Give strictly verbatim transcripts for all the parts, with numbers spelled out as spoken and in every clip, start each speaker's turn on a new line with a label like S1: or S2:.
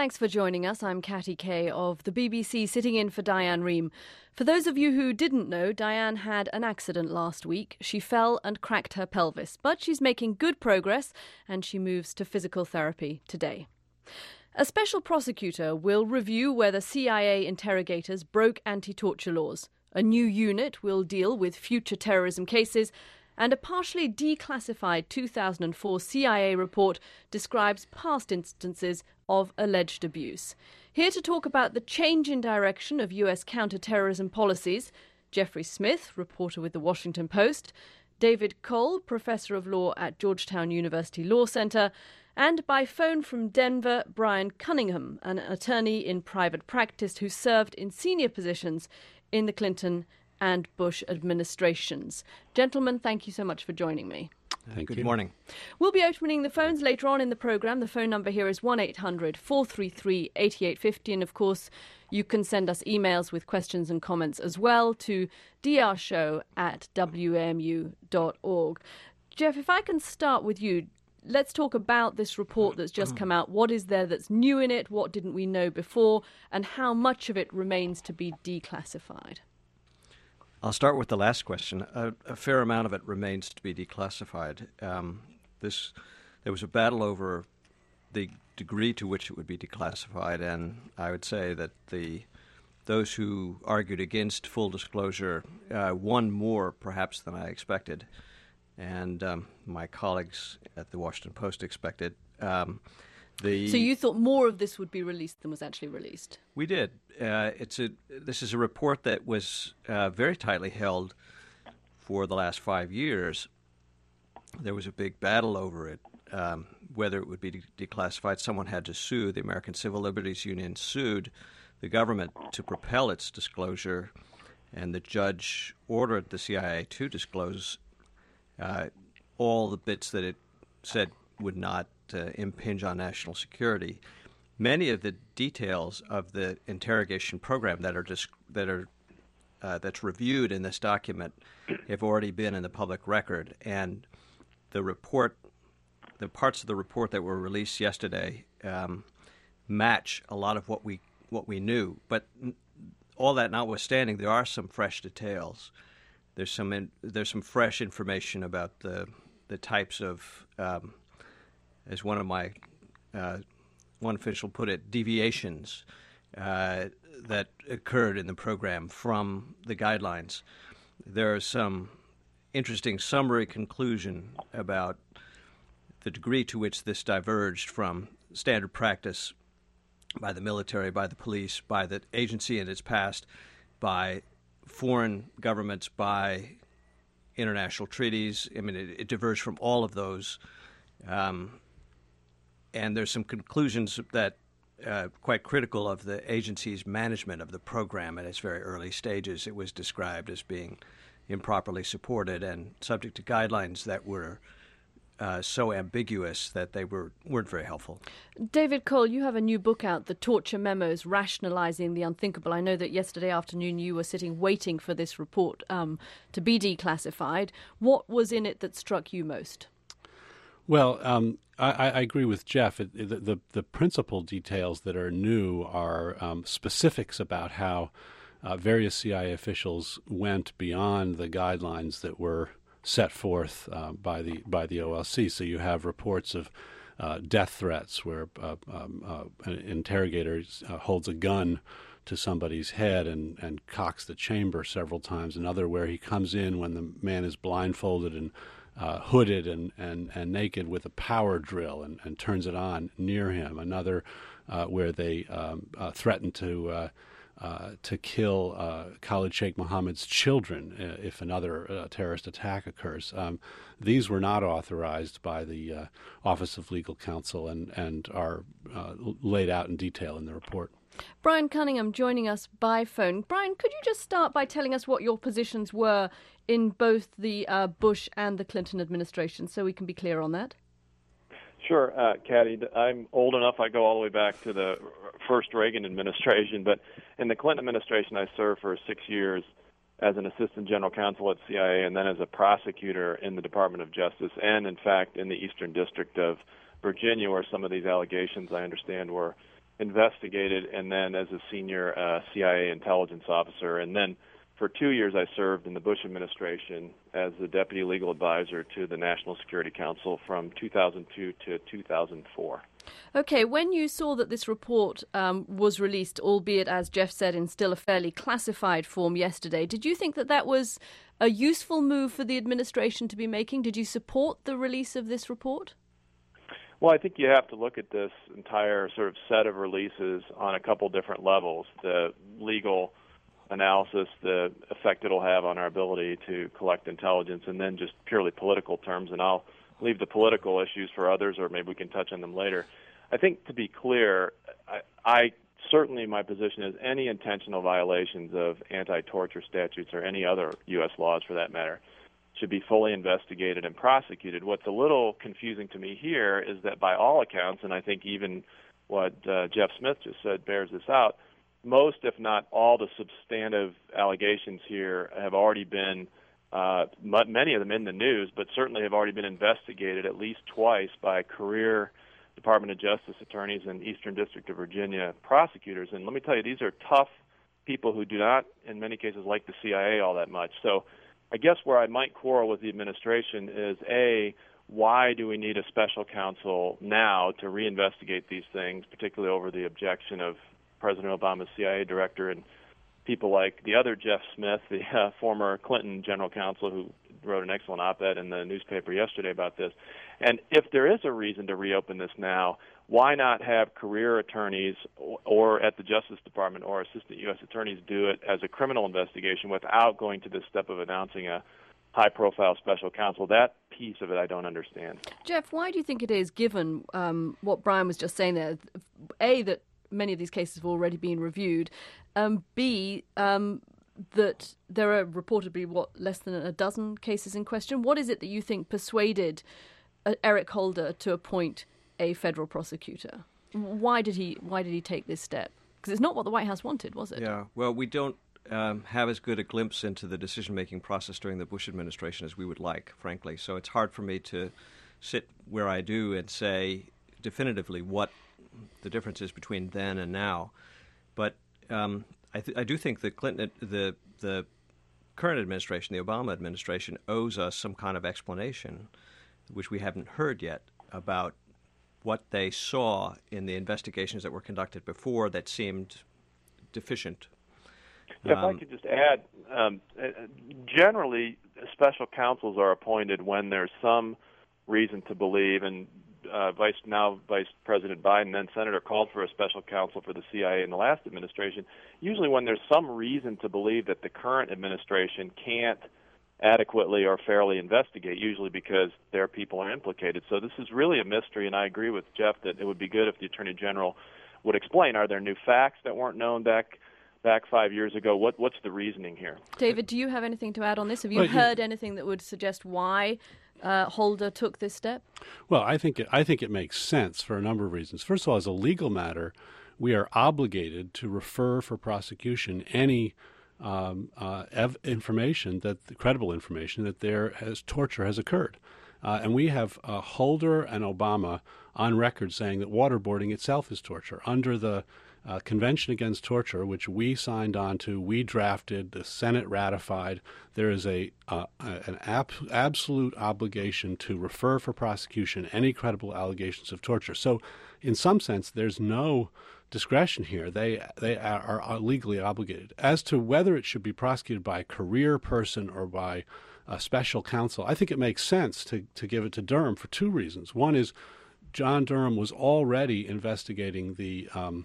S1: Thanks for joining us. I'm Katty Kay of the B B C, sitting in for Diane Rehm. For those of you who didn't know, Diane had an accident last week. She fell and cracked her pelvis, but she's making good progress and she moves to physical therapy today. A special prosecutor will review whether C I A interrogators broke anti-torture laws. A new unit will deal with future terrorism cases, and a partially declassified two thousand four C I A report describes past instances of alleged abuse. Here to talk about the change in direction of U S counter-terrorism policies, Jeffrey Smith, reporter with The Washington Post, David Cole, professor of law at Georgetown University Law Center, and by phone from Denver, Brian Cunningham, an attorney in private practice who served in senior positions in the Clinton and Bush administrations. Gentlemen, thank you so much for joining me.
S2: Thank
S3: Good
S2: you.
S3: morning.
S1: We'll be opening the phones later on in the programme. The phone number here is one eight hundred four three three eight eight five zero, and of course you can send us emails with questions and comments as well to d r show at w m u dot org. Jeff, if I can start with you, let's talk about this report that's just come out. What is there that's new in it? What didn't we know before? And how much of it remains to be declassified?
S3: I'll start with the last question. A, a fair amount of it remains to be declassified. Um, this, there was a battle over the degree to which it would be declassified, and I would say that the those who argued against full disclosure uh, won more, perhaps, than I expected, and um, my colleagues at the Washington Post expected. Um, The,
S1: so you thought more of this would be released than was actually released?
S3: We did. Uh, it's a. This is a report that was uh, very tightly held for the last five years. There was a big battle over it, um, whether it would be de- declassified. Someone had to sue. The American Civil Liberties Union sued the government to propel its disclosure, and the judge ordered the C I A to disclose uh, all the bits that it said would not Uh, impinge on national security. Many of the details of the interrogation program that are dis- that are uh, that's reviewed in this document have already been in the public record, and the report, the parts of the report that were released yesterday, um, match a lot of what we what we knew. But all that notwithstanding, there are some fresh details. There's some in, there's some fresh information about the the types of um, as one of my, uh, one official put it, deviations uh, that occurred in the program from the guidelines. There is some interesting summary conclusion about the degree to which this diverged from standard practice by the military, by the police, by the agency in its past, by foreign governments, by international treaties. I mean, it, it diverged from all of those. Um, And there's some conclusions that uh, quite critical of the agency's management of the program at its very early stages. It was described as being improperly supported and subject to guidelines that were uh, so ambiguous that they were, weren't very helpful.
S1: David Cole, you have a new book out, The Torture Memos, Rationalizing the Unthinkable. I know that yesterday afternoon you were sitting waiting for this report um, to be declassified. What was in it that struck you most?
S2: Well, um, I, I agree with Jeff. It, the, the the principal details that are new are um, specifics about how uh, various C I A officials went beyond the guidelines that were set forth uh, by the by the O L C. So you have reports of uh, death threats where uh, um, uh, an interrogator uh, holds a gun to somebody's head and, and cocks the chamber several times. Another where he comes in when the man is blindfolded and Uh, hooded and, and, and naked with a power drill and, and turns it on near him. Another uh, where they um, uh, threaten to uh, uh, to kill uh, Khalid Sheikh Mohammed's children uh, if another uh, terrorist attack occurs. Um, these were not authorized by the uh, Office of Legal Counsel and, and are uh, laid out in detail in the report.
S1: Brian Cunningham joining us by phone. Brian, could you just start by telling us what your positions were in both the uh, Bush and the Clinton administration, so we can be clear on that?
S4: Sure, uh, Katty. I'm old enough, I go all the way back to the first Reagan administration, but in the Clinton administration, I served for six years as an assistant general counsel at C I A and then as a prosecutor in the Department of Justice and, in fact, in the Eastern District of Virginia, where some of these allegations, I understand, were investigated, and then as a senior uh, C I A intelligence officer. And then for two years I served in the Bush administration as the deputy legal advisor to the National Security Council from two thousand two to two thousand four.
S1: Okay, when you saw that this report um, was released, albeit, as Jeff said, in still a fairly classified form yesterday, did you think that that was a useful move for the administration to be making? Did you support the release of this report?
S4: Well, I think you have to look at this entire sort of set of releases on a couple different levels. The legal analysis, the effect it'll have on our ability to collect intelligence, and then just purely political terms. And I'll leave the political issues for others, or maybe we can touch on them later. I think, to be clear, I, I certainly, my position is any intentional violations of anti-torture statutes or any other U S laws for that matter should be fully investigated and prosecuted. What's a little confusing to me here is that by all accounts, and I think even what uh, Jeff Smith just said bears this out, most, if not all, the substantive allegations here have already been Uh, many of them in the news, but certainly have already been investigated at least twice by career Department of Justice attorneys and Eastern District of Virginia prosecutors. And let me tell you, these are tough people who do not, in many cases, like the C I A all that much. So I guess where I might quarrel with the administration is, A, why do we need a special counsel now to reinvestigate these things, particularly over the objection of President Obama's C I A director and people like the other Jeff Smith, the uh, former Clinton general counsel, who wrote an excellent op-ed in the newspaper yesterday about this. And if there is a reason to reopen this now, why not have career attorneys or, or at the Justice Department or assistant U S attorneys do it as a criminal investigation without going to the step of announcing a high-profile special counsel? That piece of it I don't understand.
S1: Jeff, why do you think it is, given um, what Brian was just saying there, A, that many of these cases have already been reviewed, um, B, um, that there are reportedly, what, less than a dozen cases in question? What is it that you think persuaded uh, Eric Holder to appoint a federal prosecutor? Why did he Why did he take this step? Because it's not what the White House wanted, was it?
S3: Yeah, well, we don't um, have as good a glimpse into the decision-making process during the Bush administration as we would like, frankly. So it's hard for me to sit where I do and say definitively what the difference is between then and now. But um, I, th- I do think the Clinton, the the current administration, the Obama administration, owes us some kind of explanation, which we haven't heard yet, about what they saw in the investigations that were conducted before that seemed deficient.
S4: If
S3: um,
S4: I could just add, um, generally, special counsels are appointed when there's some reason to believe, and uh, Vice now Vice President Biden, then Senator, called for a special counsel for the C I A in the last administration, usually when there's some reason to believe that the current administration can't adequately or fairly investigate, usually because their people are implicated. So this is really a mystery, and I agree with Jeff that it would be good if the Attorney General would explain, are there new facts that weren't known back back five years ago? What What's the reasoning here?
S1: David, do you have anything to add on this? Have you
S2: well,
S1: heard
S2: yeah.
S1: anything that would suggest why uh, Holder took this step?
S2: Well, I think it, I think it makes sense for a number of reasons. First of all, as a legal matter, we are obligated to refer for prosecution any Um, uh, ev- information that credible information that there has torture has occurred, uh, and we have uh, Holder and Obama on record saying that waterboarding itself is torture. Under the uh, Convention Against Torture, which we signed on to, we drafted, the Senate ratified, there is a uh, an ab- absolute obligation to refer for prosecution any credible allegations of torture. So, in some sense, there's no discretion here. They they are, are legally obligated. As to whether it should be prosecuted by a career person or by a special counsel, I think it makes sense to, to give it to Durham for two reasons. One is John Durham was already investigating the um,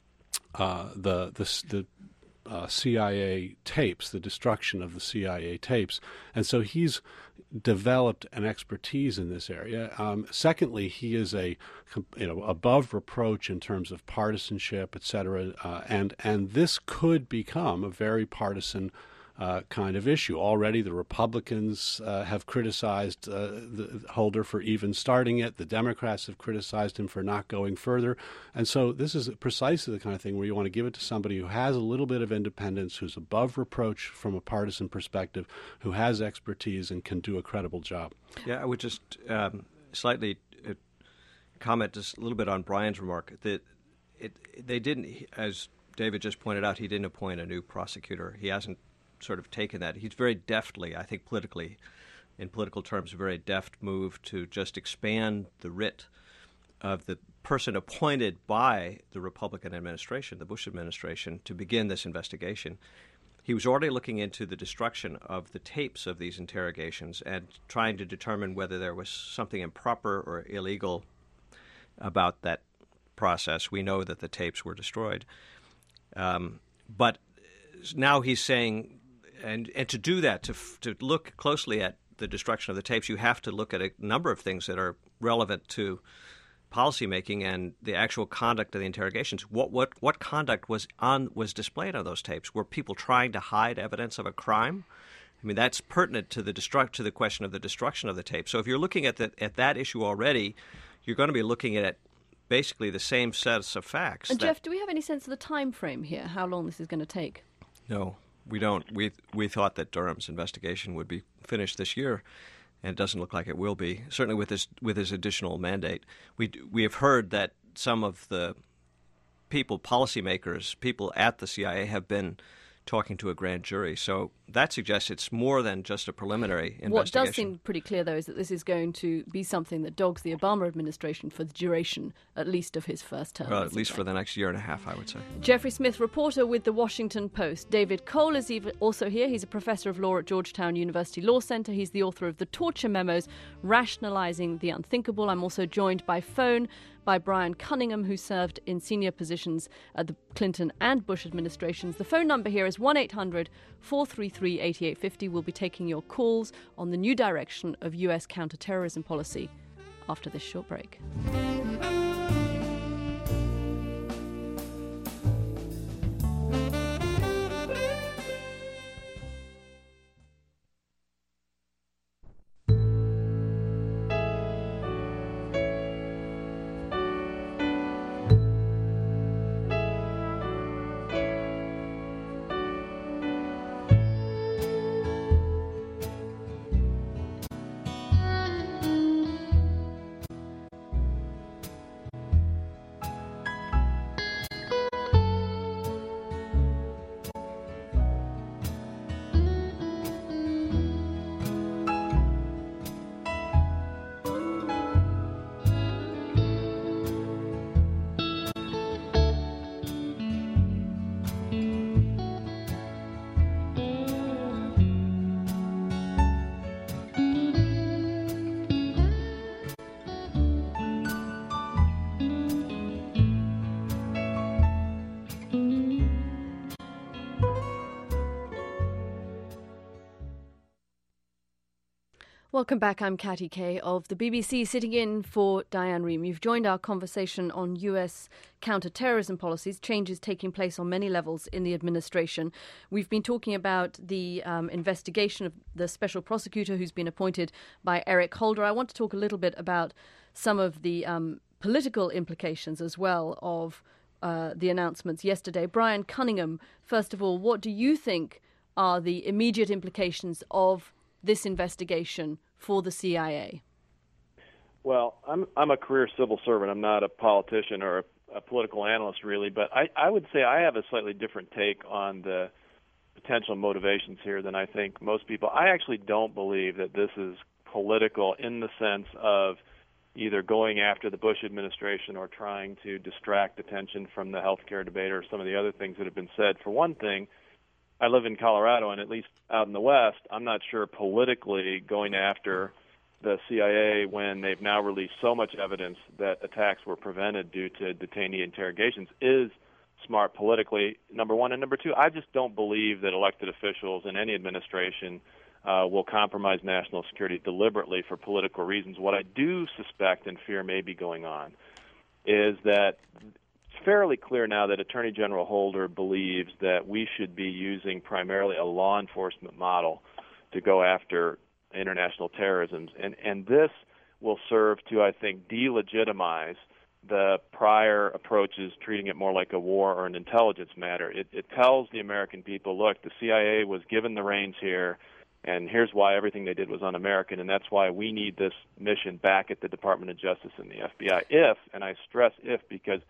S2: uh, the the, the uh, C I A tapes, the destruction of the C I A tapes, and so he's developed an expertise in this area. Um, secondly, he is a you know above reproach in terms of partisanship, et cetera, uh, and and this could become a very partisan uh, kind of issue. Already, the Republicans uh, have criticized uh, the Holder for even starting it. The Democrats have criticized him for not going further, and so this is precisely the kind of thing where you want to give it to somebody who has a little bit of independence, who's above reproach from a partisan perspective, who has expertise and can do a credible job.
S3: Yeah, I would just um, slightly uh, comment just a little bit on Brian's remark that it, they didn't, as David just pointed out, he didn't appoint a new prosecutor. He hasn't sort of taken that. He's very deftly, I think politically, in political terms, a very deft move to just expand the writ of the person appointed by the Republican administration, the Bush administration, to begin this investigation. He was already looking into the destruction of the tapes of these interrogations and trying to determine whether there was something improper or illegal about that process. We know that the tapes were destroyed. Um, but now he's saying, and, and to do that, to, to look closely at the destruction of the tapes, you have to look at a number of things that are relevant to policymaking and the actual conduct of the interrogations. What what what conduct was on was displayed on those tapes? Were people trying to hide evidence of a crime? I mean, that's pertinent to the destruct to the question of the destruction of the tape. So if you're looking at the, at that issue already, you're going to be looking at basically the same sets of facts.
S1: And
S3: that,
S1: Jeff, do we have any sense of the time frame here? How long this is going to take?
S3: No, we don't. We we thought that Durham's investigation would be finished this year, and it doesn't look like it will be. Certainly with his with his additional mandate, we we have heard that some of the people, policymakers, people at the C I A have been talking to a grand jury. So that suggests it's more than just a preliminary investigation.
S1: What does seem pretty clear, though, is that this is going to be something that dogs the Obama administration for the duration, at least, of his first term.
S3: Well, at least for the next year and a half, I would say.
S1: Jeffrey Smith, reporter with The Washington Post. David Cole is also here. He's a professor of law at Georgetown University Law Center. He's the author of The Torture Memos, Rationalizing the Unthinkable. I'm also joined by phone by Brian Cunningham, who served in senior positions at the Clinton and Bush administrations. The phone number here is one eight hundred four three three eight eight five zero. We'll be taking your calls on the new direction of U S counterterrorism policy after this short break. Welcome back. I'm Katty Kay of the B B C, sitting in for Diane Rehm. You've joined our conversation on U S counterterrorism policies, changes taking place on many levels in the administration. We've been talking about the um, investigation of the special prosecutor who's been appointed by Eric Holder. I want to talk a little bit about some of the um, political implications as well of uh, the announcements yesterday. Brian Cunningham, first of all, what do you think are the immediate implications of this investigation for the C I A?
S4: Well, I'm I'm a career civil servant. I'm not a politician or a, a political analyst, really. But I, I would say I have a slightly different take on the potential motivations here than I think most people. I actually don't believe that this is political in the sense of either going after the Bush administration or trying to distract attention from the healthcare debate or some of the other things that have been said. For one thing, I live in Colorado, and at least out in the West, I'm not sure politically going after the C I A when they've now released so much evidence that attacks were prevented due to detainee interrogations is smart politically, number one. And number two, I just don't believe that elected officials in any administration uh, will compromise national security deliberately for political reasons. What I do suspect and fear may be going on is that it's fairly clear now that Attorney General Holder believes that we should be using primarily a law enforcement model to go after international terrorism. And, and this will serve to, I think, delegitimize the prior approaches, treating it more like a war or an intelligence matter. It, it tells the American people, look, the C I A was given the reins here, and here's why everything they did was un-American, and that's why we need this mission back at the Department of Justice and the F B I. If, and I stress if, because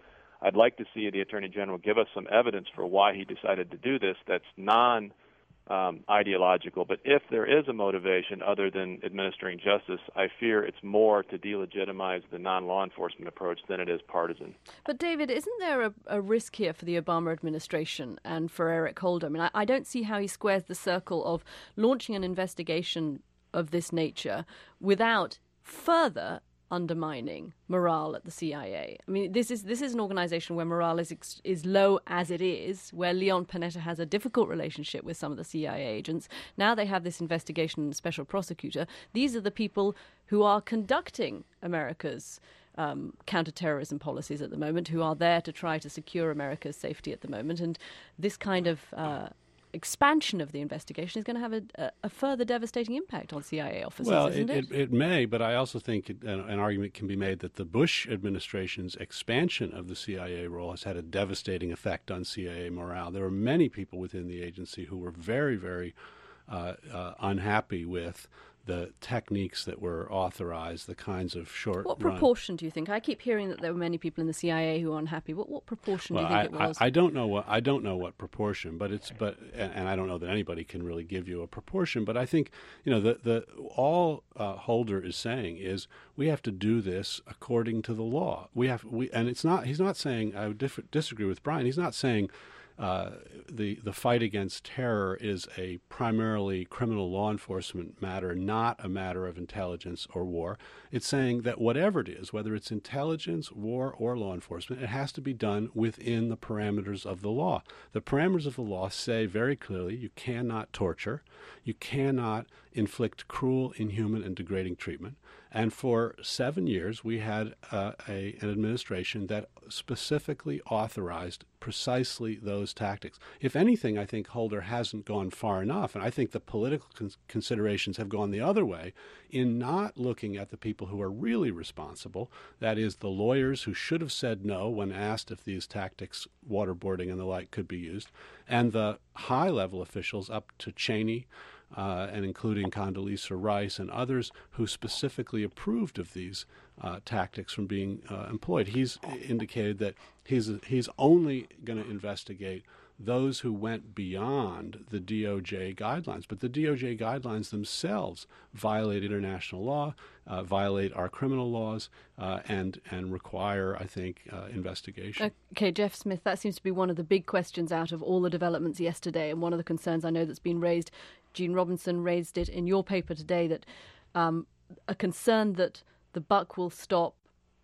S4: I'd like to see the Attorney General give us some evidence for why he decided to do this that's non Um, ideological. But if there is a motivation other than administering justice, I fear it's more to delegitimize the non-law enforcement approach than it is partisan.
S1: But David, isn't there a, a risk here for the Obama administration and for Eric Holder? I mean, I, I don't see how he squares the circle of launching an investigation of this nature without further undermining morale at the C I A. I mean, this is this is an organization where morale is ex- is low as it is, where Leon Panetta has a difficult relationship with some of the C I A agents. Now they have this investigation and special prosecutor. These are the people who are conducting America's um, counterterrorism policies at the moment, who are there to try to secure America's safety at the moment. And this kind of uh, expansion of the investigation is going to have a, a further devastating impact on C I A officers,
S2: well,
S1: isn't
S2: it,
S1: it?
S2: it? It may, but I also think it, an, an argument can be made that the Bush administration's expansion of the C I A role has had a devastating effect on C I A morale. There were many people within the agency who were very, very uh, uh, unhappy with the techniques that were authorized, the kinds of short
S1: What
S2: run.
S1: proportion do you think? I keep hearing that there were many people in the C I A who are unhappy. What what proportion
S2: well,
S1: do you think
S2: I,
S1: it was?
S2: I, I don't know what I don't know what proportion, but it's but and, and I don't know that anybody can really give you a proportion. But I think you know the the all uh, Holder is saying is we have to do this according to the law. We have we and it's not. He's not saying I would diff- disagree with Brian. He's not saying. Uh, the the fight against terror is a primarily criminal law enforcement matter, not a matter of intelligence or war. It's saying that whatever it is, whether it's intelligence, war, or law enforcement, it has to be done within the parameters of the law. The parameters of the law say very clearly you cannot torture, you cannot inflict cruel, inhuman, and degrading treatment. And for seven years, we had uh, a, an administration that specifically authorized precisely those tactics. If anything, I think Holder hasn't gone far enough, and I think the political cons- considerations have gone the other way in not looking at the people who are really responsible, that is, the lawyers who should have said no when asked if these tactics, waterboarding and the like, could be used, and the high-level officials up to Cheney, Uh, and including Condoleezza Rice and others who specifically approved of these uh, tactics from being uh, employed. He's indicated that he's he's only going to investigate those who went beyond the D O J guidelines. But the D O J guidelines themselves violate international law, uh, violate our criminal laws, uh, and and require, I think, uh, investigation.
S1: Okay, Jeff Smith, that seems to be one of the big questions out of all the developments yesterday, and one of the concerns I know that's been raised. Gene Robinson raised it in your paper today, that um, a concern that the buck will stop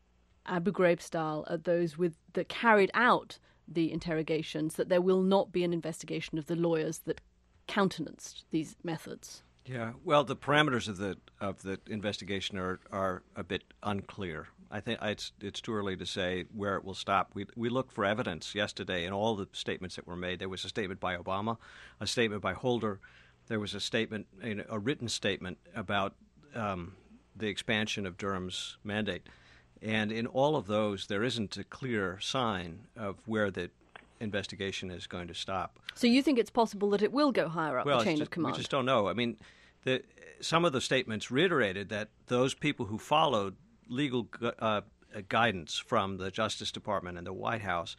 S1: Abu Ghraib style at those with that carried out the interrogations, that there will not be an investigation of the lawyers that countenanced these methods.
S3: Yeah, well, the parameters of the of the investigation are, are a bit unclear. I think it's it's too early to say where it will stop. We we looked for evidence yesterday in all the statements that were made. There was a statement by Obama, a statement by Holder. There was a statement, a written statement about um, the expansion of Durham's mandate. And in all of those, there isn't a clear sign of where the investigation is going to stop.
S1: So you think it's possible that it will go higher up
S3: well,
S1: the chain
S3: just,
S1: of command?
S3: We just don't know. I mean, the, some of the statements reiterated that those people who followed legal uh, guidance from the Justice Department and the White House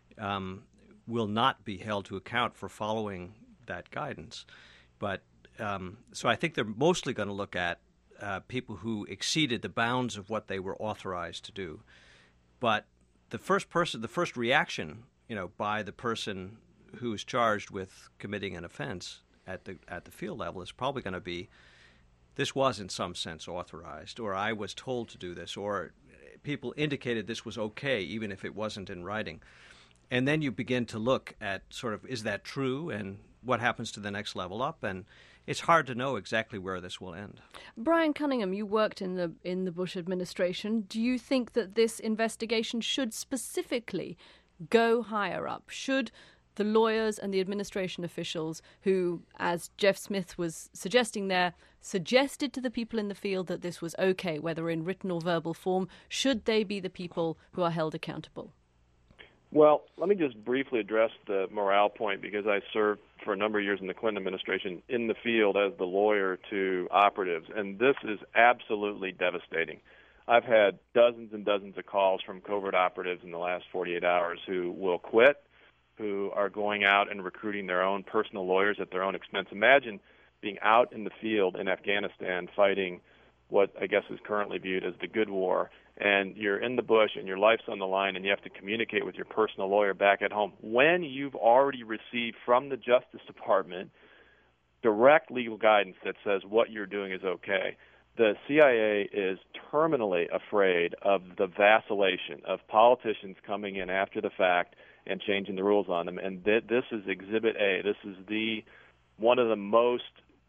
S3: um, will not be held to account for following that guidance. But um, so I think they're mostly going to look at uh, people who exceeded the bounds of what they were authorized to do. But the first person, the first reaction, you know, by the person who is charged with committing an offense at the at the field level is probably going to be, this was in some sense authorized, or I was told to do this, or people indicated this was okay, even if it wasn't in writing. And then you begin to look at sort of, is that true, and what happens to the next level up? And it's hard to know exactly where this will end.
S1: Brian Cunningham, you worked in the in the Bush administration. Do you think that this investigation should specifically go higher up? Should the lawyers and the administration officials who, as Jeff Smith was suggesting there, suggested to the people in the field that this was okay, whether in written or verbal form, should they be the people who are held accountable?
S4: Well, let me just briefly address the morale point, because I served for a number of years in the Clinton administration in the field as the lawyer to operatives, and this is absolutely devastating. I've had dozens and dozens of calls from covert operatives in the last forty-eight hours who will quit, who are going out and recruiting their own personal lawyers at their own expense. Imagine being out in the field in Afghanistan fighting what I guess is currently viewed as the good war, and you're in the bush and your life's on the line and you have to communicate with your personal lawyer back at home when you've already received from the Justice Department direct legal guidance that says what you're doing is okay. The C I A is terminally afraid of the vacillation of politicians coming in after the fact and changing the rules on them. And th- this is Exhibit A. This is the one of the most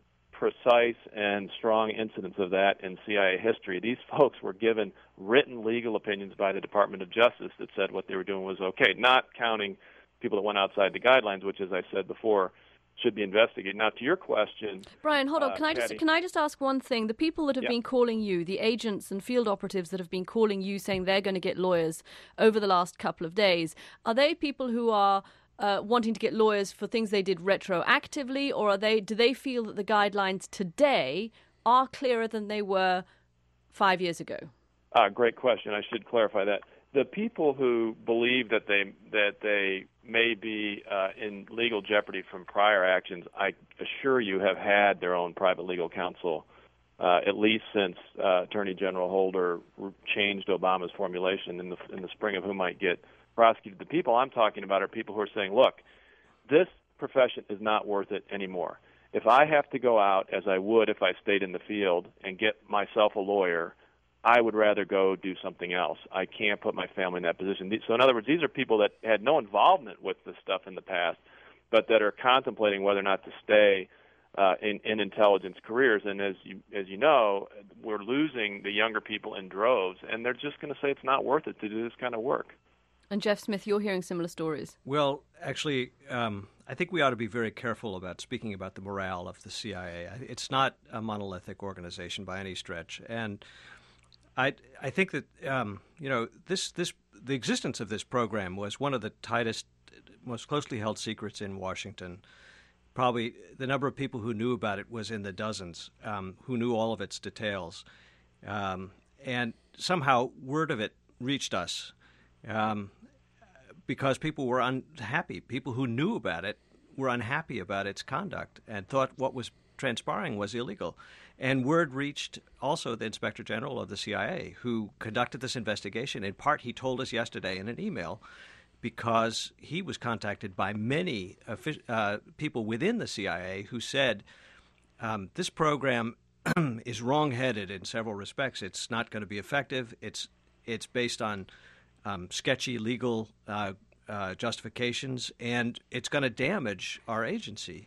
S4: precise and strong incidents of that in C I A history. These folks were given written legal opinions by the Department of Justice that said what they were doing was okay, not counting people that went outside the guidelines, which, as I said before, should be investigated. Now, to your question,
S1: Brian, hold on.
S4: Uh,
S1: can I just
S4: Patty,
S1: can I just ask one thing? The people that have
S4: Yeah.
S1: been calling you, the agents and field operatives that have been calling you, saying they're going to get lawyers over the last couple of days, are they people who are uh, wanting to get lawyers for things they did retroactively, or are they? Do they feel that the guidelines today are clearer than they were five years ago?
S4: Uh, great question. I should clarify that. The people who believe that they that they may be uh, in legal jeopardy from prior actions, I assure you, have had their own private legal counsel, uh, at least since uh, Attorney General Holder changed Obama's formulation in the in the spring of who might get prosecuted. The people I'm talking about are people who are saying, look, this profession is not worth it anymore. If I have to go out, as I would if I stayed in the field, and get myself a lawyer, I would rather go do something else. I can't put my family in that position. So in other words, these are people that had no involvement with this stuff in the past, but that are contemplating whether or not to stay uh, in, in intelligence careers. And as you as you know, we're losing the younger people in droves, and they're just going to say it's not worth it to do this kind of work.
S1: And Jeff Smith, you're hearing similar stories.
S3: Well, actually, um, I think we ought to be very careful about speaking about the morale of the C I A. It's not a monolithic organization by any stretch, and I I think that um, you know this this the existence of this program was one of the tightest, most closely held secrets in Washington. Probably the number of people who knew about it was in the dozens, um, who knew all of its details, um, and somehow word of it reached us um, because people were unhappy. People who knew about it were unhappy about its conduct and thought what was transpiring was illegal. And word reached also the Inspector General of the C I A, who conducted this investigation. In part, he told us yesterday in an email, because he was contacted by many uh, people within the C I A who said, um, this program is wrong-headed in several respects. It's not going to be effective. It's it's based on um, sketchy legal uh, uh, justifications, and it's going to damage our agency.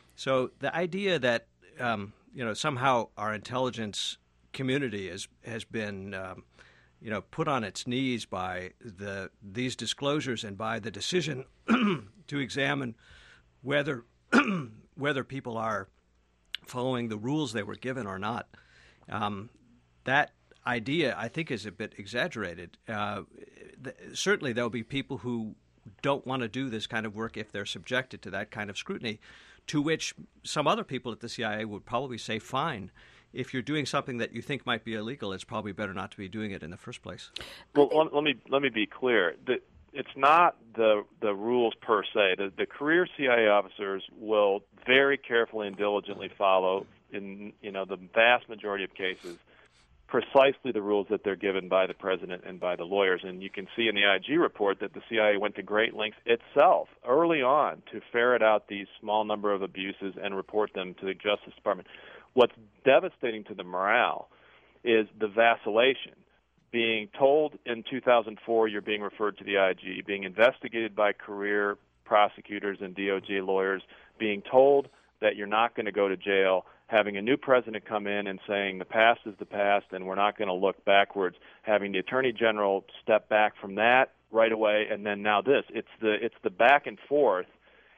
S3: So the idea that um, you know somehow our intelligence community has has been um, you know put on its knees by the these disclosures and by the decision to examine whether whether people are following the rules they were given or not, um, that idea I think is a bit exaggerated. Uh, th- certainly there will be people who don't want to do this kind of work if they're subjected to that kind of scrutiny, to which some other people at the C I A would probably say, fine, if you're doing something that you think might be illegal, it's probably better not to be doing it in the first place.
S4: Well, let, let me let me be clear. The, it's not the the rules per se. The, the career C I A officers will very carefully and diligently follow, in you know the vast majority of cases, precisely the rules that they're given by the president and by the lawyers. And you can see in the I G report that the C I A went to great lengths itself early on to ferret out these small number of abuses and report them to the Justice Department. What's devastating to the morale is the vacillation. Being told in two thousand four you're being referred to the I G, being investigated by career prosecutors and D O J lawyers, being told that you're not going to go to jail, having a new president come in and saying the past is the past and we're not going to look backwards, having the Attorney General step back from that right away, and then now this. It's the it's the back and forth,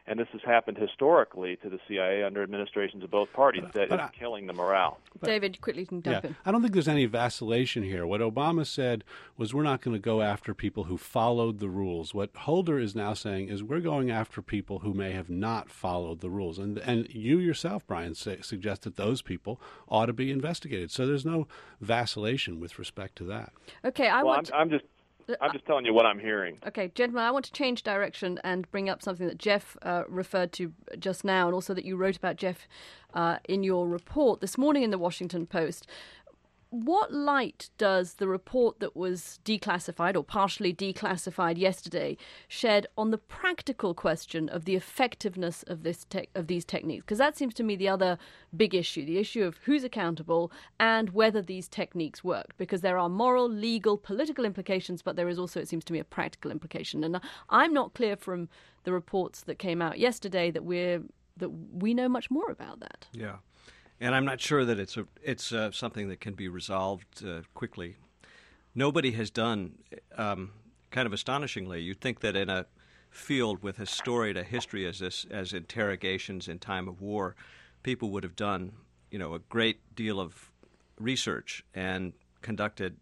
S4: And this has happened historically to the C I A under administrations of both parties.
S2: But,
S4: that
S2: but
S4: is
S2: I,
S4: killing the morale.
S2: but,
S1: David, quickly can jump
S2: yeah,
S1: in.
S2: I don't think there's any vacillation here. What Obama said was we're not going to go after people who followed the rules. What Holder is now saying is we're going after people who may have not followed the rules. And and you yourself, Brian, say, suggest that those people ought to be investigated. So there's no vacillation with respect to that.
S1: Okay, I
S4: well,
S1: want...
S4: I'm, I'm just... I'm just telling you what I'm hearing.
S1: Okay, gentlemen, I want to change direction and bring up something that Jeff uh, referred to just now, and also that you wrote about, Jeff, uh, in your report this morning in the Washington Post. What light does the report that was declassified or partially declassified yesterday shed on the practical question of the effectiveness of this te- of these techniques? Because that seems to me the other big issue, the issue of who's accountable and whether these techniques work. Because there are moral, legal, political implications, but there is also, it seems to me, a practical implication. And I'm not clear from the reports that came out yesterday that we're that we know much more about that.
S3: Yeah. And I'm not sure that it's a, it's uh, something that can be resolved uh, quickly. Nobody has done, um, kind of astonishingly, you'd think that in a field with as storied a history as this, as interrogations in time of war, people would have done, you know, a great deal of research and conducted,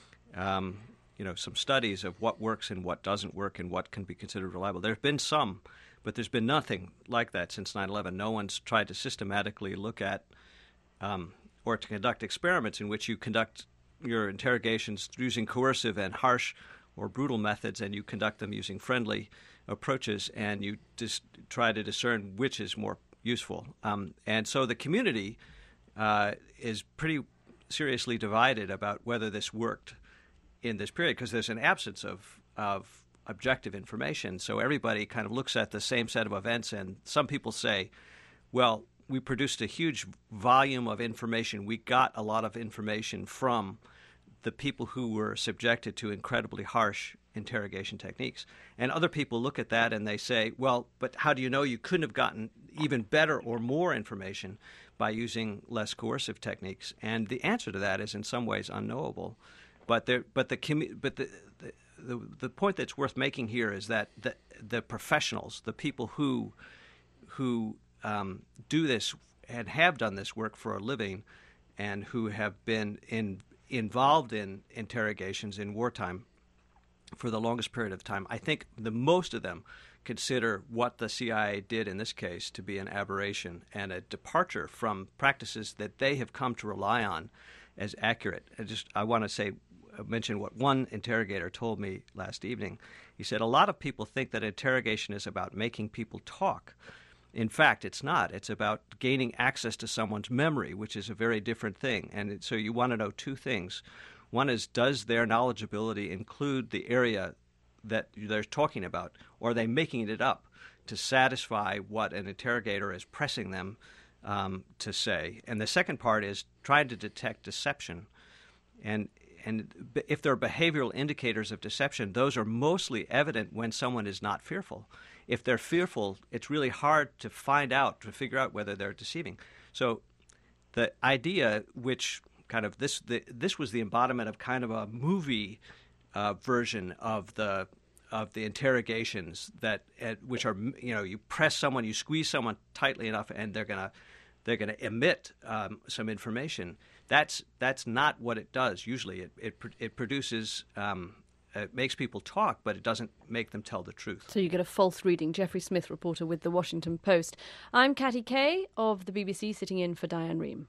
S3: um, you know, some studies of what works and what doesn't work and what can be considered reliable. There have been some, but there's been nothing like that since nine eleven. No one's tried to systematically look at Um, or to conduct experiments in which you conduct your interrogations using coercive and harsh or brutal methods, and you conduct them using friendly approaches, and you just try to discern which is more useful. Um, and so the community uh, is pretty seriously divided about whether this worked in this period, because there's an absence of, of objective information. So everybody kind of looks at the same set of events, and some people say, well, we produced a huge volume of information. We got a lot of information from the people who were subjected to incredibly harsh interrogation techniques. And other people look at that and they say, well, but how do you know you couldn't have gotten even better or more information by using less coercive techniques? And the answer to that is in some ways unknowable. But there, but the but the the, the, the point that's worth making here is that the the professionals, the people who who Um, do this and have done this work for a living and who have been in, involved in interrogations in wartime for the longest period of time, I think the most of them consider what the C I A did in this case to be an aberration and a departure from practices that they have come to rely on as accurate. I just I want to say mention what one interrogator told me last evening. He said a lot of people think that interrogation is about making people talk. In fact, it's not. It's about gaining access to someone's memory, which is a very different thing. And so you want to know two things. One is, does their knowledgeability include the area that they're talking about, or are they making it up to satisfy what an interrogator is pressing them um, to say? And the second part is trying to detect deception. And and if there are behavioral indicators of deception, those are mostly evident when someone is not fearful. If they're fearful, it's really hard to find out, to figure out whether they're deceiving. So the idea, which kind of this the, this was the embodiment of kind of a movie uh, version of the of the interrogations that uh, which are, you know, you press someone, you squeeze someone tightly enough, and they're gonna they're gonna emit um, some information. That's that's not what it does usually. It it it produces. Um, It makes people talk, but it doesn't make them tell the truth.
S1: So you get a false reading. Jeffrey Smith, reporter with The Washington Post. I'm Katty Kay of the B B C, sitting in for Diane Rehm.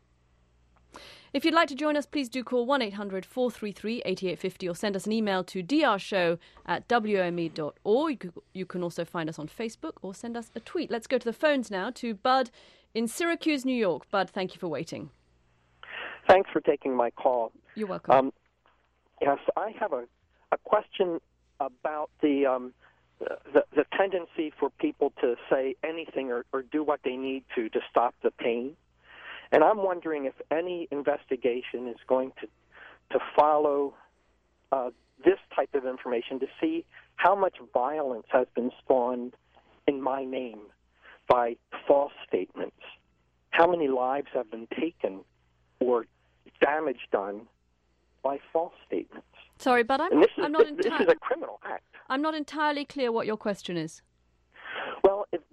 S1: If you'd like to join us, please do call one eight hundred four three three eight eight five zero or send us an email to d r show at w o m e dot org. You, could, you can also find us on Facebook or send us a tweet. Let's go to the phones now to Bud in Syracuse, New York. Bud, thank you for waiting.
S5: Thanks for taking my call.
S1: You're welcome.
S5: Um, yes, I have a A question about the, um, the the tendency for people to say anything or, or do what they need to to stop the pain. And I'm wondering if any investigation is going to to follow uh, this type of information to see how much violence has been spawned in my name by false statements. How many lives have been taken or damage done by false statements?
S1: Sorry, but I'm,
S5: I'm
S1: not
S5: this,
S1: enti-
S5: this is a criminal act.
S1: I'm not entirely clear what your question is.
S5: Well, it,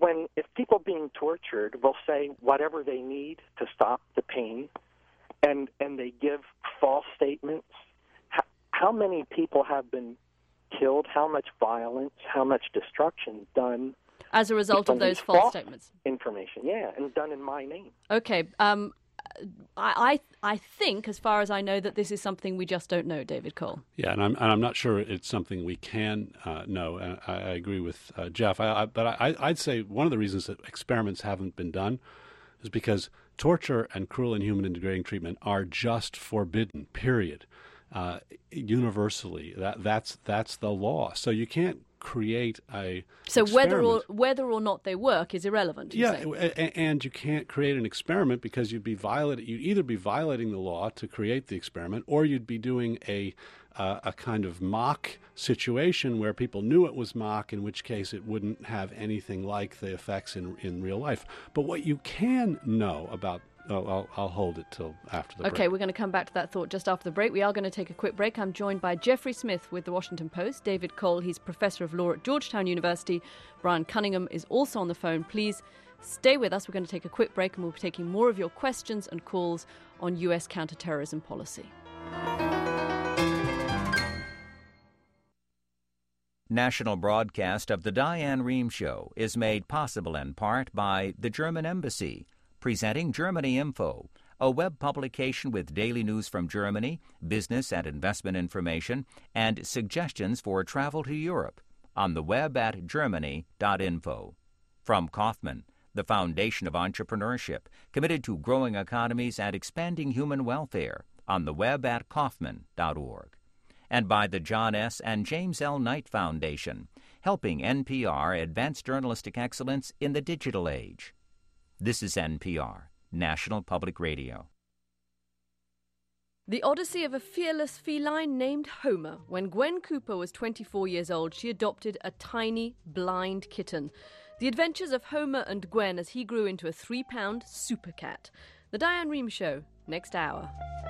S5: when if people being tortured will say whatever they need to stop the pain, and and they give false statements, how, how many people have been killed? How much violence? How much destruction done
S1: as a result of those false, false statements?
S5: Information, yeah, and done in my name.
S1: Okay. Um, I, I I think, as far as I know, that this is something we just don't know, David Cole.
S2: Yeah, and I'm and I'm not sure it's something we can uh, know. And I, I agree with uh, Jeff. I, I, but I, I'd say one of the reasons that experiments haven't been done is because torture and cruel, inhuman, and degrading treatment are just forbidden. Period. Uh, universally, that that's that's the law. So you can't create a
S1: so
S2: experiment.
S1: whether or whether or not they work is irrelevant.
S2: Yeah, and, and you can't create an experiment because you'd be violating. You'd either be violating the law to create the experiment, or you'd be doing a uh, a kind of mock situation where people knew it was mock, in which case it wouldn't have anything like the effects in in real life. But what you can know about Oh, I'll, I'll hold it till after the break.
S1: Okay, we're going to come back to that thought just after the break. We are going to take a quick break. I'm joined by Jeffrey Smith with The Washington Post, David Cole, he's Professor of Law at Georgetown University. Brian Cunningham is also on the phone. Please stay with us. We're going to take a quick break and we'll be taking more of your questions and calls on U S counterterrorism policy.
S6: National broadcast of The Diane Rehm Show is made possible in part by the German Embassy, presenting Germany Info, a web publication with daily news from Germany, business and investment information, and suggestions for travel to Europe on the web at germany dot info. From Kauffman, the foundation of entrepreneurship, committed to growing economies and expanding human welfare, on the web at kaufman dot org. And by the John S. and James L. Knight Foundation, helping N P R advance journalistic excellence in the digital age. This is N P R, National Public Radio.
S1: The odyssey of a fearless feline named Homer. When Gwen Cooper was twenty-four years old, she adopted a tiny, blind kitten. The adventures of Homer and Gwen as he grew into a three-pound super cat. The Diane Rehm Show, next hour.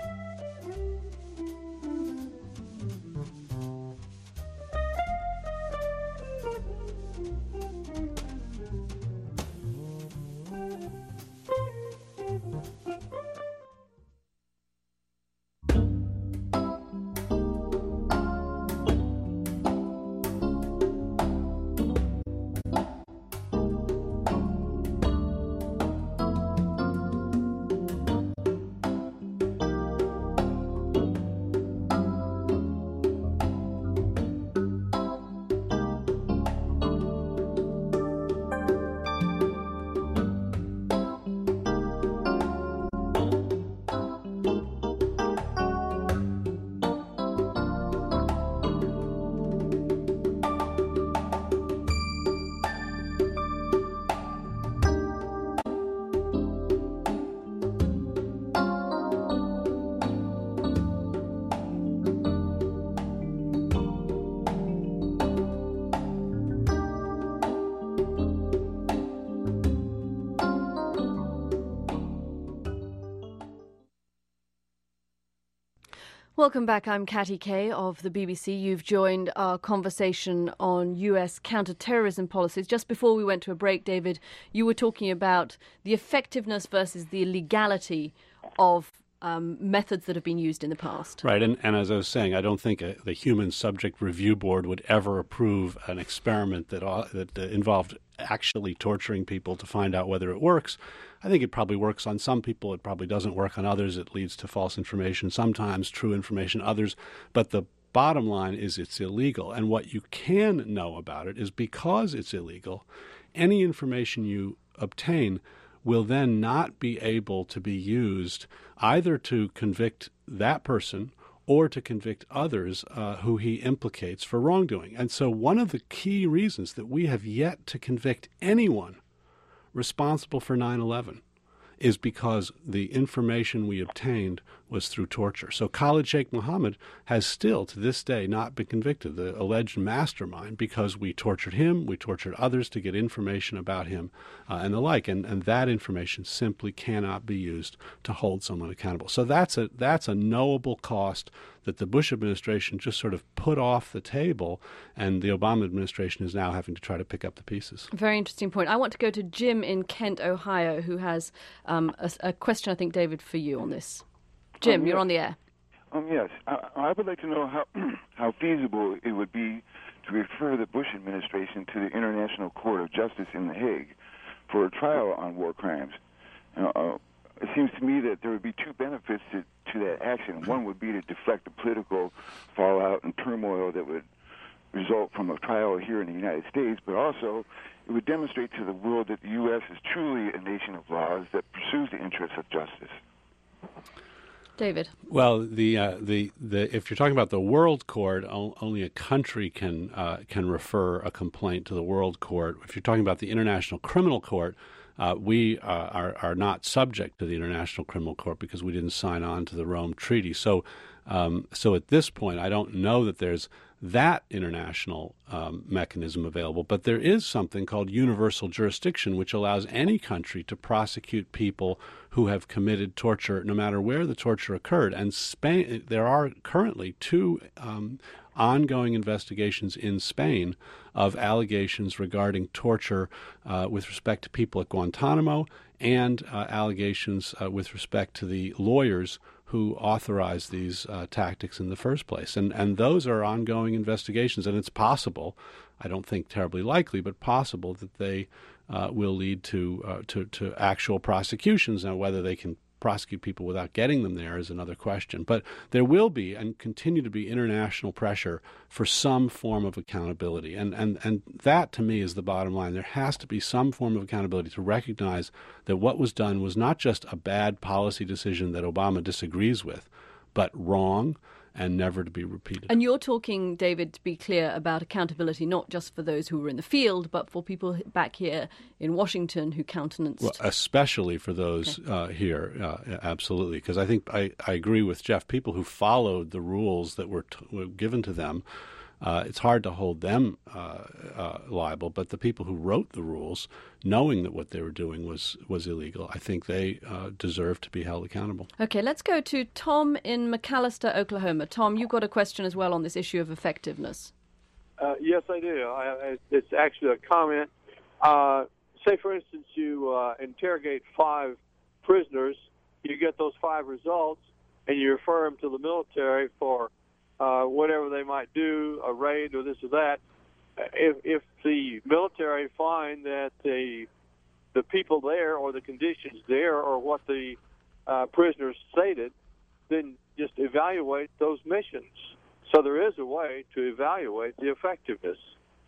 S1: Welcome back. I'm Katty Kay of the B B C. You've joined our conversation on U S counterterrorism policies. Just before we went to a break, David, you were talking about the effectiveness versus the legality of um, methods that have been used in the past.
S2: Right, and, and as I was saying, I don't think a, the Human Subject Review Board would ever approve an experiment that, uh, that uh, involved actually torturing people to find out whether it works. I think it probably works on some people. It probably doesn't work on others. It leads to false information, sometimes true information, others. But the bottom line is it's illegal. And what you can know about it is because it's illegal, any information you obtain will then not be able to be used either to convict that person or to convict others uh, who he implicates for wrongdoing. And so one of the key reasons that we have yet to convict anyone responsible for nine eleven is because the information we obtained was through torture. So Khalid Sheikh Mohammed has still, to this day, not been convicted, the alleged mastermind, because we tortured him, we tortured others to get information about him, uh, and the like. And, and that information simply cannot be used to hold someone accountable. So that's a that's a knowable cost that the Bush administration just sort of put off the table, and the Obama administration is now having to try to pick up the pieces.
S1: Very interesting point. I want to go to Jim in Kent, Ohio, who has um, a, a question, I think, David, for you on this. Jim,
S7: um,
S1: you're
S7: yes.
S1: on the air.
S7: Um, yes. I, I would like to know how how feasible it would be to refer the Bush administration to the International Court of Justice in The Hague for a trial on war crimes. Uh, it seems to me that there would be two benefits to, to that action. One would be to deflect the political fallout and turmoil that would result from a trial here in the United States, but also it would demonstrate to the world that the U S is truly a nation of laws that pursues the interests of justice.
S1: David.
S2: Well, the uh, the the if you're talking about the World Court, o- only a country can uh, can refer a complaint to the World Court. If you're talking about the International Criminal Court, uh, we uh, are are not subject to the International Criminal Court because we didn't sign on to the Rome Treaty. So, um, so at this point, I don't know that there's that international um, mechanism available, but there is something called universal jurisdiction, which allows any country to prosecute people who have committed torture, no matter where the torture occurred. And Spain, there are currently two um, ongoing investigations in Spain of allegations regarding torture uh, with respect to people at Guantanamo, and uh, allegations uh, with respect to the lawyers who authorized these uh, tactics in the first place. And and those are ongoing investigations, and it's possible, I don't think terribly likely, but possible that they uh, will lead to, uh, to to actual prosecutions. Now, whether they can prosecute people without getting them there is another question. But there will be and continue to be international pressure for some form of accountability. And, and, and that, to me, is the bottom line. There has to be some form of accountability to recognize that what was done was not just a bad policy decision that Obama disagrees with, but wrong and never to be repeated.
S1: And you're talking, David, to be clear, about accountability not just for those who were in the field, but for people back here in Washington who countenanced.
S2: Well, especially for those okay. uh, here, uh, absolutely. Because I think I, I agree with Jeff. People who followed the rules that were, t- were given to them, uh, it's hard to hold them uh, uh, liable. But the people who wrote the rules, knowing that what they were doing was, was illegal, I think they uh, deserve to be held accountable.
S1: Okay, let's go to Tom in McAlester, Oklahoma. Tom, you've got a question as well on this issue of effectiveness.
S8: Uh, yes, I do. I, it's actually a comment. Uh, say, for instance, you uh, interrogate five prisoners, you get those five results, and you refer them to the military for uh, whatever they might do, a raid or this or that. If, if the military find that the the people there or the conditions there or what the uh, prisoners stated, then just evaluate those missions. So there is a way to evaluate the effectiveness.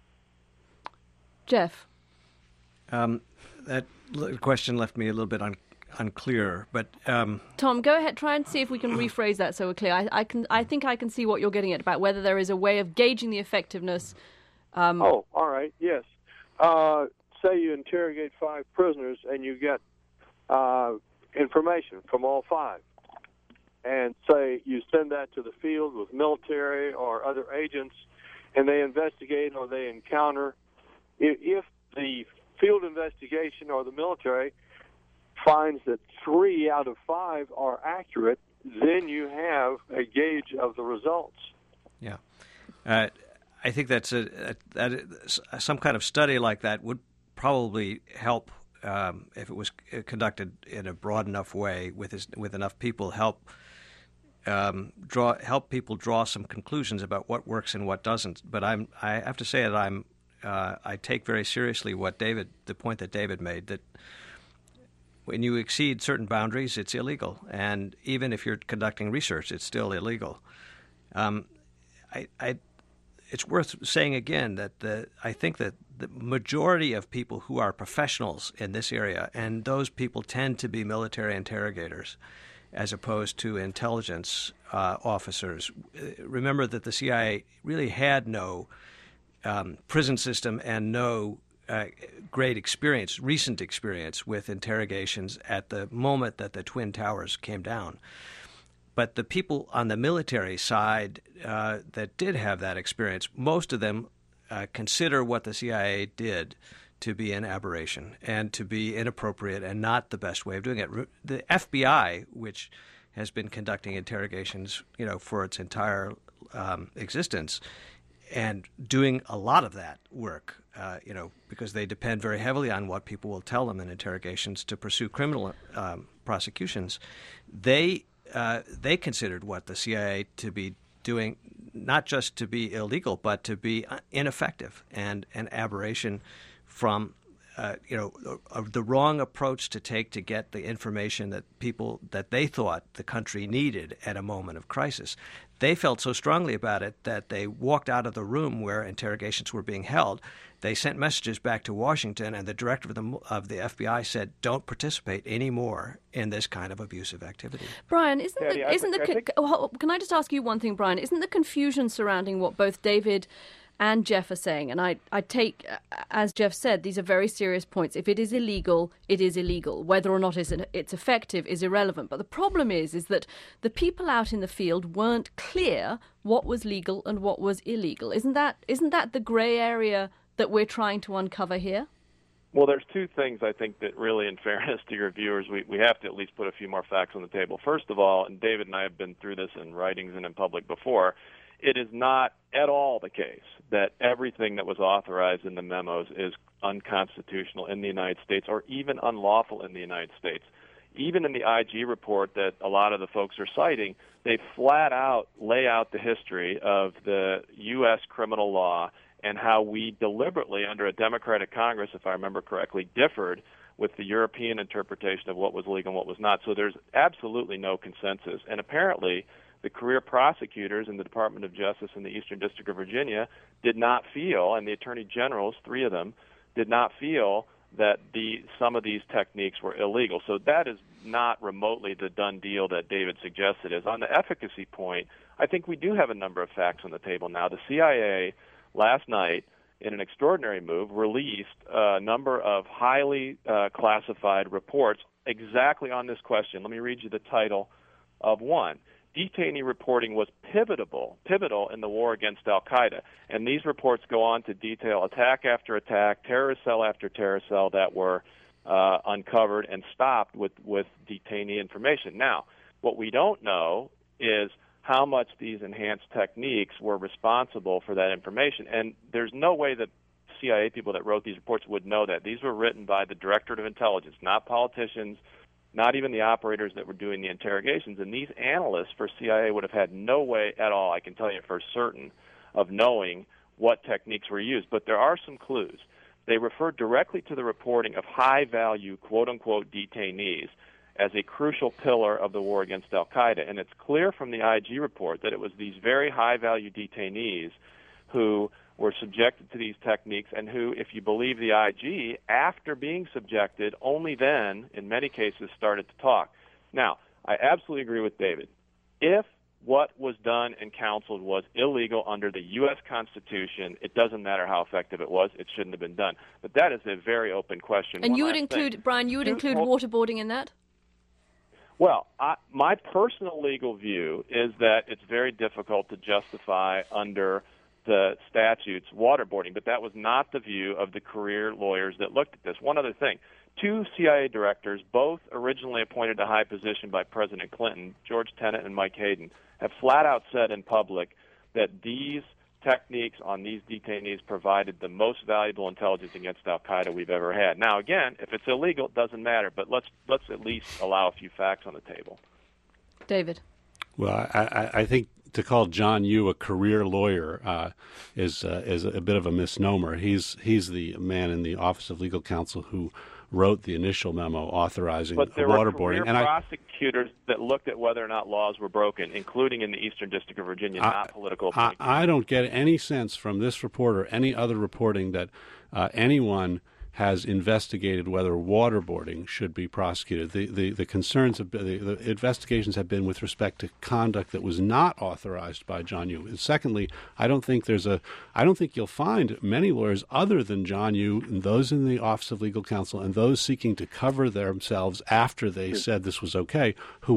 S1: Jeff?
S3: Um, that question left me a little bit un- unclear, but um,
S1: Tom, go ahead. Try and see if we can rephrase that so we're clear. I, I can. I think I can see what you're getting at about whether there is a way of gauging the effectiveness. Um,
S8: oh, all right. Yes. Uh, say you interrogate five prisoners and you get uh, information from all five, and say you send that to the field with military or other agents, and they investigate or they encounter. If, if the field investigation or the military finds that three out of five are accurate, then you have a gauge of the results.
S3: Yeah. Uh, I think that's a, a that is, some kind of study like that would probably help um, if it was conducted in a broad enough way with his, with enough people help um, draw help people draw some conclusions about what works and what doesn't. But I'm I have to say that I'm uh, I take very seriously what David the point that David made, that when you exceed certain boundaries, it's illegal, and even if you're conducting research, it's still illegal. Um, I, I It's worth saying again that the, I think that the majority of people who are professionals in this area, and those people tend to be military interrogators as opposed to intelligence uh, officers. Remember that the C I A really had no um, prison system and no uh, great experience, recent experience with interrogations at the moment that the Twin Towers came down. But the people on the military side uh, that did have that experience, most of them uh, consider what the C I A did to be an aberration and to be inappropriate and not the best way of doing it. The F B I, which has been conducting interrogations, you know, for its entire um, existence, and doing a lot of that work, uh, you know, because they depend very heavily on what people will tell them in interrogations to pursue criminal um, prosecutions. They uh, they considered what the C I A to be doing not just to be illegal, but to be ineffective and an aberration from, uh, you know, uh, the wrong approach to take to get the information that people that they thought the country needed at a moment of crisis. They felt so strongly about it that they walked out of the room where interrogations were being held. They sent messages back to Washington, and the director of the, of the F B I said, "Don't participate anymore in this kind of abusive activity."
S1: Brian, isn't
S4: yeah,
S1: the,
S4: yeah,
S1: isn't
S4: I,
S1: the
S4: I think...
S1: oh, can I just ask you one thing, Brian? Isn't the confusion surrounding what both David and Jeff are saying, and I, I take, as Jeff said, these are very serious points. If it is illegal, it is illegal. Whether or not it's, it's effective is irrelevant. But the problem is, is that the people out in the field weren't clear what was legal and what was illegal. Isn't that isn't that the grey area that we're trying to uncover here?
S4: Well, there's two things I think that really, in fairness to your viewers, we, we have to at least put a few more facts on the table. First of all, and David and I have been through this in writings and in public before, it is not at all the case that everything that was authorized in the memos is unconstitutional in the United States or even unlawful in the United States. Even in the I G report that a lot of the folks are citing, they flat out lay out the history of the U S criminal law and how we deliberately, under a Democratic Congress, if I remember correctly, differed with the European interpretation of what was legal and what was not. So there's absolutely no consensus. And apparently, the career prosecutors in the Department of Justice in the Eastern District of Virginia did not feel, and the attorney generals, three of them, did not feel that the some of these techniques were illegal. So that is not remotely the done deal that David suggested is. On the efficacy point, I think we do have a number of facts on the table now. The C I A last night, in an extraordinary move, released a number of highly uh, classified reports exactly on this question. Let me read you the title of one. Detainee reporting was pivotal, pivotal in the war against al-Qaeda. And these reports go on to detail attack after attack, terrorist cell after terrorist cell that were uh, uncovered and stopped with, with detainee information. Now, what we don't know is how much these enhanced techniques were responsible for that information. And there's no way that C I A people that wrote these reports would know that. These were written by the Directorate of Intelligence, not politicians, not even the operators that were doing the interrogations. And these analysts for C I A would have had no way at all, I can tell you for certain, of knowing what techniques were used. But there are some clues. They refer directly to the reporting of high-value, quote-unquote, detainees as a crucial pillar of the war against al-Qaeda. And it's clear from the I G report that it was these very high-value detainees who were subjected to these techniques and who, if you believe the I G, after being subjected, only then, in many cases, started to talk. Now, I absolutely agree with David. If what was done and counseled was illegal under the U S Constitution, it doesn't matter how effective it was, it shouldn't have been done. But that is a very open question.
S1: And
S4: One
S1: you would
S4: last
S1: include,
S4: thing.
S1: Brian, you would
S4: Two-
S1: include
S4: hold-
S1: waterboarding in that?
S4: Well, I, my personal legal view is that it's very difficult to justify under the statutes waterboarding, but that was not the view of the career lawyers that looked at this. One other thing, two C I A directors, both originally appointed to high position by President Clinton, George Tenet and Mike Hayden, have flat out said in public that these techniques on these detainees provided the most valuable intelligence against al-Qaeda we've ever had. Now, again, if it's illegal, it doesn't matter, but let's let's at least allow a few facts on the table.
S1: David.
S2: Well, I, I, I think to call John Yoo a career lawyer uh, is uh, is a bit of a misnomer. He's he's the man in the Office of Legal Counsel who wrote the initial memo authorizing
S4: But there
S2: waterboarding.
S4: were career
S2: and I,
S4: prosecutors that looked at whether or not laws were broken, including in the Eastern District of Virginia,
S2: I,
S4: not political
S2: I,
S4: appointees.
S2: I don't get any sense from this report or any other reporting that uh, anyone has investigated whether waterboarding should be prosecuted. The the, the concerns, have been, the, the investigations have been with respect to conduct that was not authorized by John Yoo. And secondly, I don't think there's a, I don't think you'll find many lawyers other than John Yoo, and those in the Office of Legal Counsel, and those seeking to cover themselves after they said this was okay, who would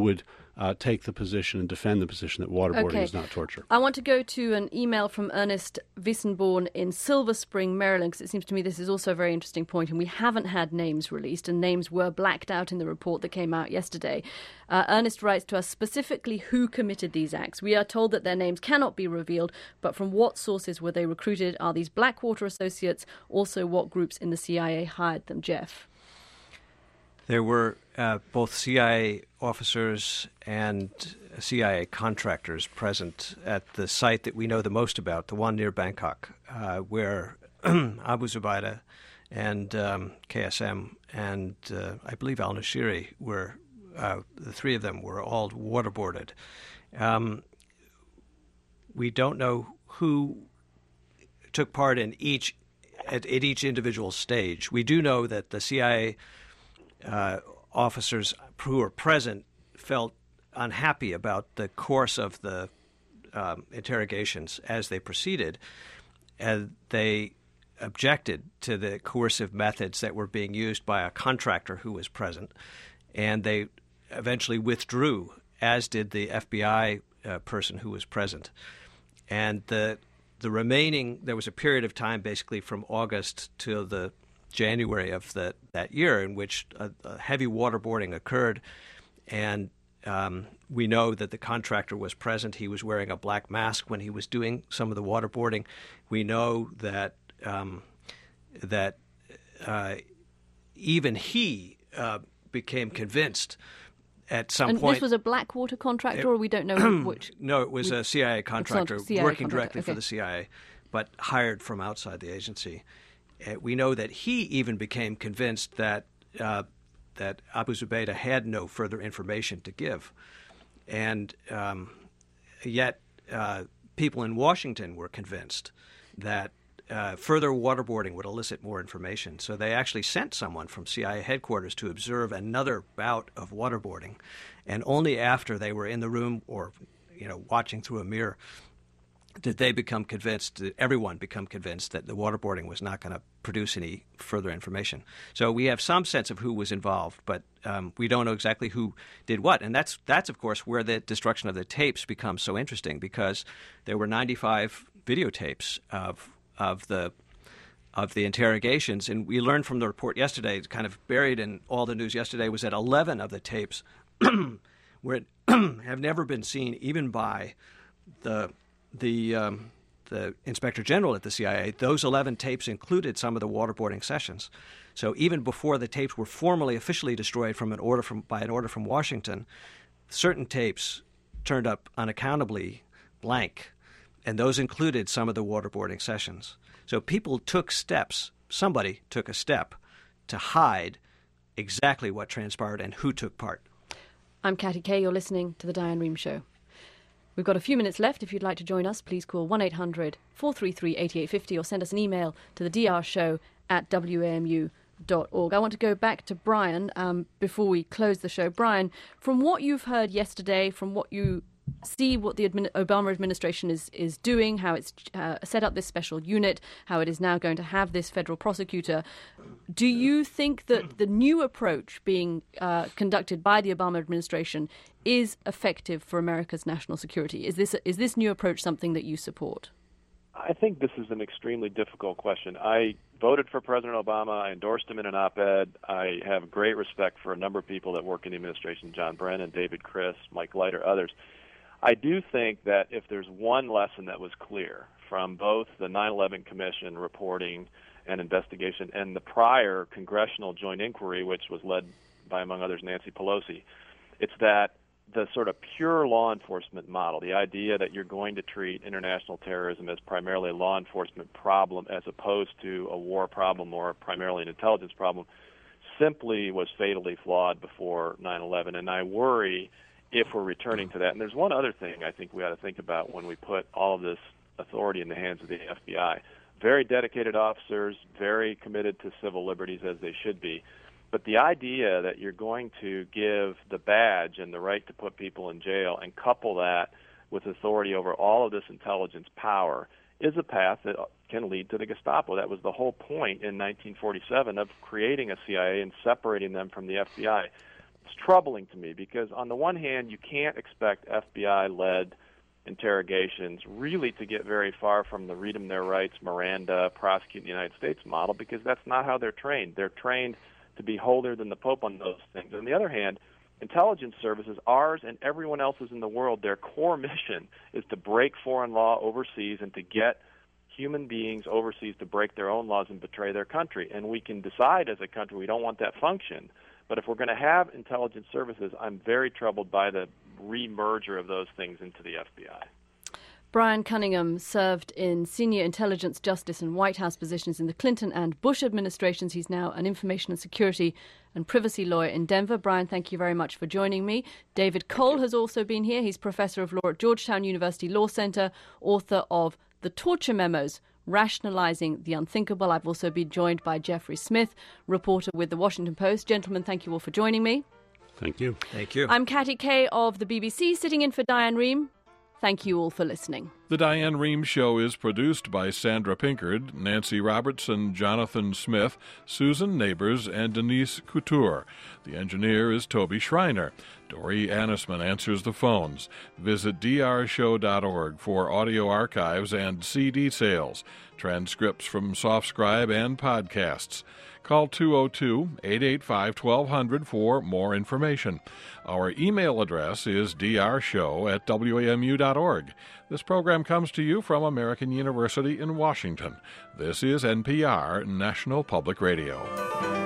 S2: uh, take the position and defend the position that waterboarding
S1: Okay.
S2: is not torture.
S1: I want to go to an email from Ernest Wissenborn in Silver Spring, Maryland, because it seems to me this is also a very interesting point, and we haven't had names released, and names were blacked out in the report that came out yesterday. Uh, Ernest writes to us specifically who committed these acts. We are told that their names cannot be revealed, but from what sources were they recruited? Are these Blackwater associates? Also, what groups in the C I A hired them? Jeff?
S3: There were uh, both C I A officers and C I A contractors present at the site that we know the most about, the one near Bangkok, uh, where Abu Zubaydah and um, K S M and uh, I believe al-Nashiri were, uh, the three of them were all waterboarded. Um, we don't know who took part in each at, at each individual stage. We do know that the C I A uh, officers who were present felt unhappy about the course of the um, interrogations as they proceeded, and they objected to the coercive methods that were being used by a contractor who was present, and they eventually withdrew, as did the F B I uh, person who was present. And the the remaining, there was a period of time basically from August to the January of the, that year in which a, a heavy waterboarding occurred, and um, we know that the contractor was present. He was wearing a black mask when he was doing some of the waterboarding. We know that um, that uh, even he uh, became convinced at some
S1: and
S3: point.
S1: This was a Blackwater contractor,
S3: it,
S1: or we don't know which?
S3: No, it was a C I A contractor
S1: C I A
S3: working
S1: contractor.
S3: directly
S1: Okay.
S3: for the C I A, but hired from outside the agency. Uh, we know that he even became convinced that uh, that Abu Zubaydah had no further information to give, and um, yet uh, people in Washington were convinced that uh, further waterboarding would elicit more information. So they actually sent someone from C I A headquarters to observe another bout of waterboarding, and only after they were in the room or, you know, watching through a mirror did they become convinced, did everyone become convinced that the waterboarding was not going to produce any further information. So we have some sense of who was involved, but um, we don't know exactly who did what. And that's, that's of course, where the destruction of the tapes becomes so interesting, because there were ninety-five videotapes of of the of the interrogations. And we learned from the report yesterday, kind of buried in all the news yesterday, was that eleven of the tapes were have never been seen even by the the um, the Inspector General at the C I A. Those eleven tapes included some of the waterboarding sessions. So even before the tapes were formally officially destroyed from an order from by an order from Washington, certain tapes turned up unaccountably blank, and those included some of the waterboarding sessions. So people took steps, somebody took a step to hide exactly what transpired and who took part.
S1: I'm Katty Kay. You're listening to The Diane Rehm Show. We've got a few minutes left. If you'd like to join us, please call one eight hundred four three three eight eight five zero or send us an email to the d r show at w a m u dot org. I want to go back to Brian um, before we close the show. Brian, from what you've heard yesterday, from what you see what the admin- Obama administration is, is doing, how it's uh, set up this special unit, how it is now going to have this federal prosecutor, do you think that the new approach being uh, conducted by the Obama administration is effective for America's national security? Is this is this new approach something that you support?
S4: I think this is an extremely difficult question. I voted for President Obama. I endorsed him in an op-ed. I have great respect for a number of people that work in the administration, John Brennan, David Criss, Mike Leiter, others. I do think that if there's one lesson that was clear from both the nine eleven Commission reporting and investigation and the prior Congressional Joint Inquiry, which was led by, among others, Nancy Pelosi, it's that the sort of pure law enforcement model, the idea that you're going to treat international terrorism as primarily a law enforcement problem as opposed to a war problem or primarily an intelligence problem, simply was fatally flawed before nine eleven. And I worry if we're returning to that. And there's one other thing I think we ought to think about when we put all of this authority in the hands of the F B I. Very dedicated officers, very committed to civil liberties as they should be. But the idea that you're going to give the badge and the right to put people in jail and couple that with authority over all of this intelligence power is a path that can lead to the Gestapo. That was the whole point in nineteen forty-seven of creating a C I A and separating them from the F B I. it's troubling to me because on the one hand, you can't expect F B I-led interrogations really to get very far from the read 'em their rights, Miranda, prosecute in the United States model, because that's not how they're trained. They're trained to be holier than the Pope on those things. On the other hand, intelligence services, ours and everyone else's in the world, their core mission is to break foreign law overseas and to get human beings overseas to break their own laws and betray their country. And we can decide as a country we don't want that function. But if we're going to have intelligence services, I'm very troubled by the re-merger of those things into the F B I.
S1: Brian Cunningham served in senior intelligence, justice and White House positions in the Clinton and Bush administrations. He's now an information and security and privacy lawyer in Denver. Brian, thank you very much for joining me. David Cole has also been here. He's professor of law at Georgetown University Law Center, author of The Torture Memos, Rationalizing the Unthinkable. I've also been joined by Jeffrey Smith, reporter with The Washington Post. Gentlemen, thank you all for joining me.
S2: Thank you.
S3: Thank you.
S1: I'm Katty Kay of the B B C, sitting in for Diane Rehm. Thank you all for listening.
S9: The Diane Rehm Show is produced by Sandra Pinkard, Nancy Robertson, Jonathan Smith, Susan Neighbors, and Denise Couture. The engineer is Toby Schreiner. Dory Annisman answers the phones. Visit d r show dot org for audio archives and C D sales, transcripts from SoftScribe and podcasts. Call two oh two, eight eight five, twelve hundred for more information. Our email address is d r show at w a m u dot org. This program comes to you from American University in Washington. This is N P R, National Public Radio.